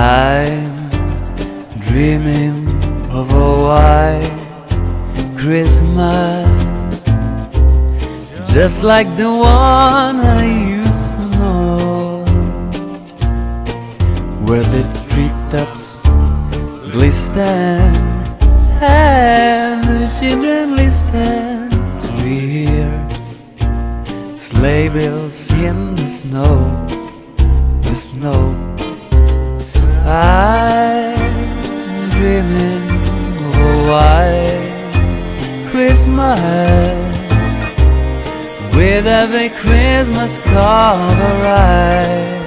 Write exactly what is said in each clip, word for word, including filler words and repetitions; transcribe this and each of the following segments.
I'm dreaming of a white Christmas, just like the one I used to know, where the treetops glisten and the children listen to hear sleigh bells in the snow, the snow. I'm dreaming of a white Christmas, with every Christmas card arrive.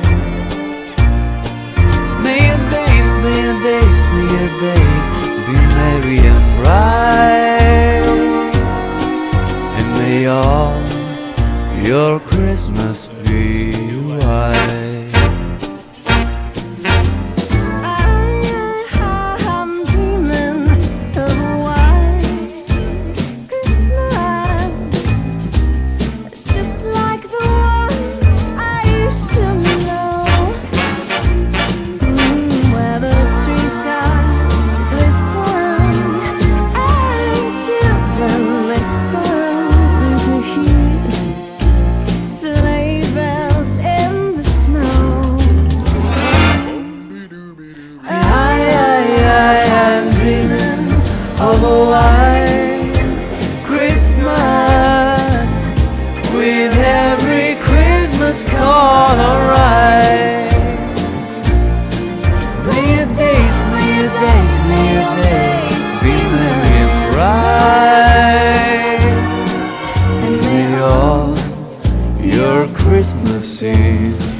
May your days, may your days, may your days be merry and bright, and may all your Christmas be white. Of a white Christmas, with every Christmas card alright. May your days, may your days, may your days be merry and bright, and may all your Christmases